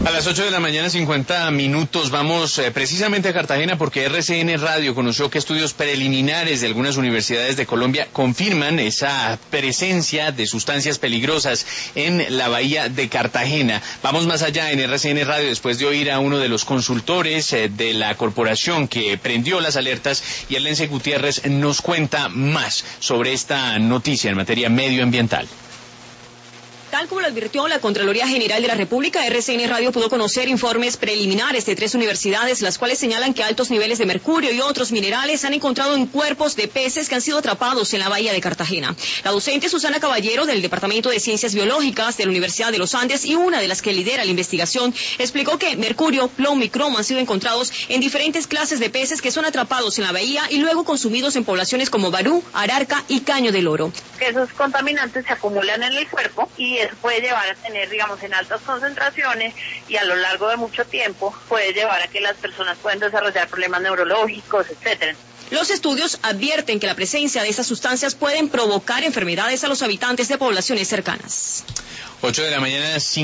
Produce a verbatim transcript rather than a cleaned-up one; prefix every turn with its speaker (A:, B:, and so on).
A: A las ocho de la mañana, cincuenta minutos, vamos eh, precisamente a Cartagena porque R C N Radio conoció que estudios preliminares de algunas universidades de Colombia confirman esa presencia de sustancias peligrosas en la bahía de Cartagena. Vamos más allá en R C N Radio después de oír a uno de los consultores eh, de la corporación que prendió las alertas, y Erlense Gutiérrez nos cuenta más sobre esta noticia en materia medioambiental.
B: Tal como lo advirtió la Contraloría General de la República, R C N Radio pudo conocer informes preliminares de tres universidades, las cuales señalan que altos niveles de mercurio y otros minerales se han encontrado en cuerpos de peces que han sido atrapados en la bahía de Cartagena. La docente Susana Caballero, del Departamento de Ciencias Biológicas de la Universidad de los Andes y una de las que lidera la investigación, explicó que mercurio, plomo y cromo han sido encontrados en diferentes clases de peces que son atrapados en la bahía y luego consumidos en poblaciones como Barú, Ararca y Caño del Oro.
C: Que esos contaminantes se acumulan en el cuerpo y eso puede llevar a tener, digamos, en altas concentraciones y a lo largo de mucho tiempo puede llevar a que las personas puedan desarrollar problemas neurológicos, etcétera.
B: Los estudios advierten que la presencia de estas sustancias pueden provocar enfermedades a los habitantes de poblaciones cercanas.
A: ocho de la mañana.